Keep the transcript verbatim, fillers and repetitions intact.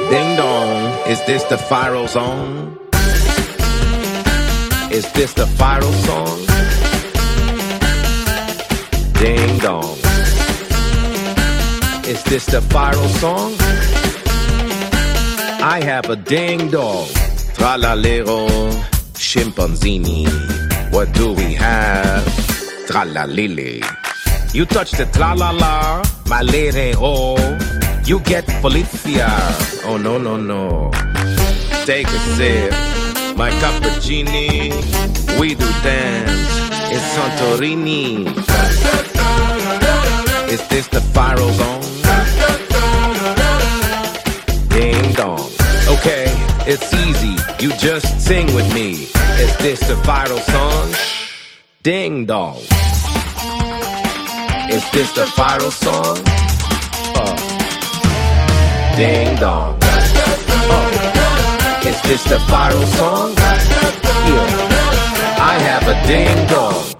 Ding dong, is this the viral zone? Is this the viral song? Ding dong. Is this the viral song? I have a ding dong. Tralalero, chimpanzini. What do we have? Tralalili. You touch the tralala, my lady, oh. You get Felicia. Oh, no, no, no. Take a sip. My cappuccini. We do dance. It's Santorini. Is this the viral zone? Ding dong. Okay, it's easy. You just sing with me. Is this the viral song? Ding dong. Is this the viral song? Uh. Ding dong. Uh. Is this the viral song? Yeah. I have a ding dong.